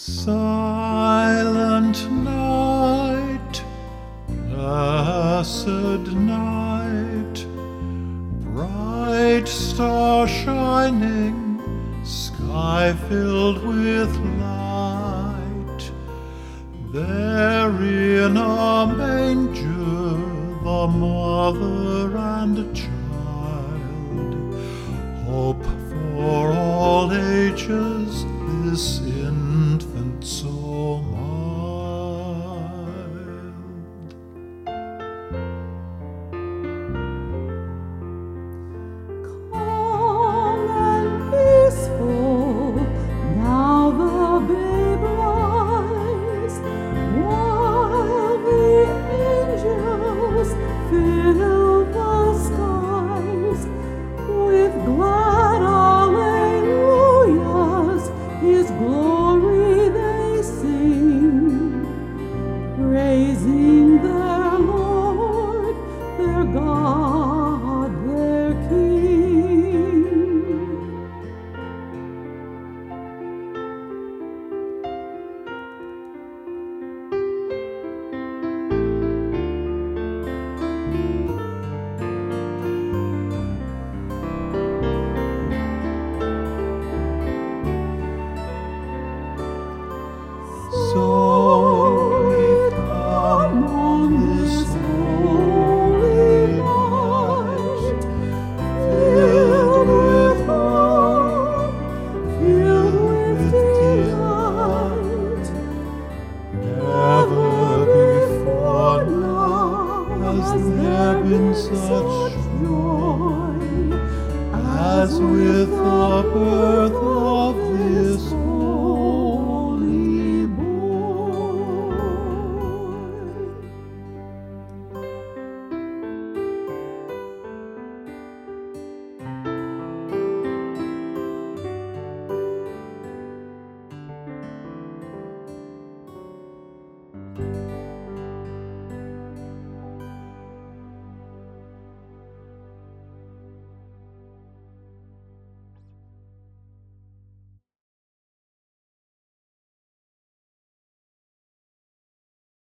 Silent night, blessed night, bright star shining, sky filled with light. There in a manger, the mother and child, hope for all ages, this infant so mild. Calm and peaceful, now the babe lies, while the angels fill the skies with glad alleluias. His glory they sing, praising their Lord, their God, their King. So we come on this holy night, filled with hope, filled with delight. Never before now has there been such joy as with the birth of this